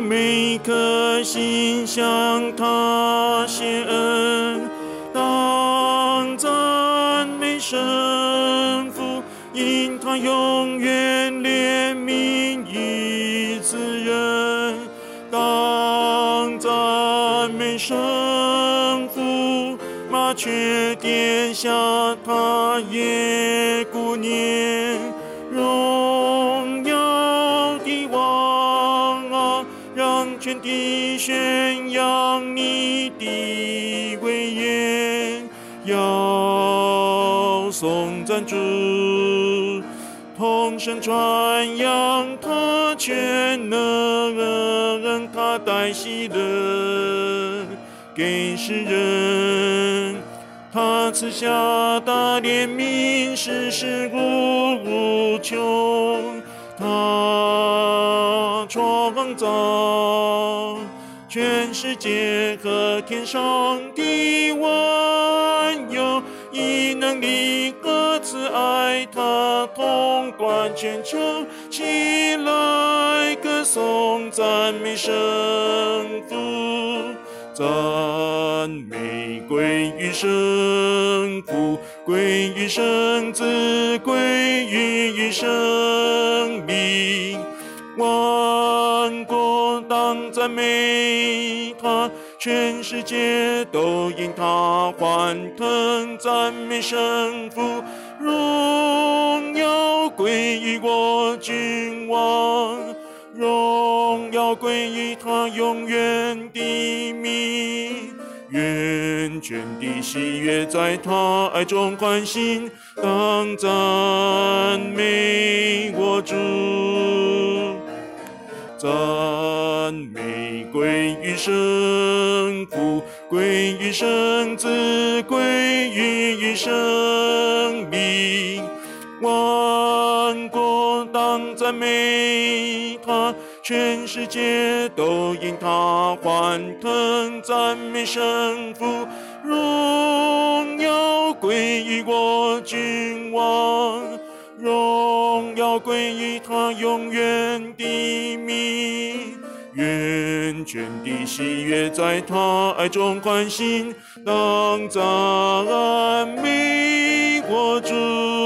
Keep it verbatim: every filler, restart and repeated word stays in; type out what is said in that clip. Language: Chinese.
每颗心向他谢恩，当赞美神父，因他永远怜悯以慈人，当赞美神父，麻雀跌下他也顾念，荣耀的王啊，让全地宣扬你的威严，要颂赞主，同声传扬他全能，他带喜乐给世人，他赐下大怜悯，世事无穷，他创造全世界和天上的万有，以能力和慈爱，他统管全球，起来歌颂赞美神父，赞美归于神父，归于圣子，归于生命，万国当赞美他，全世界都因他欢腾，赞美神父，荣耀归于我君王，荣耀归于他永远的名，愿全地喜悦在他爱中欢欣，当赞美我主，赞美归于神父，归于圣子，归于生命，万国当赞美他，全世界都因他欢腾，赞美神父，荣耀归于我君王，荣耀归于他永远的名，愿全地喜悦在他爱中欢欣，当赞美我主。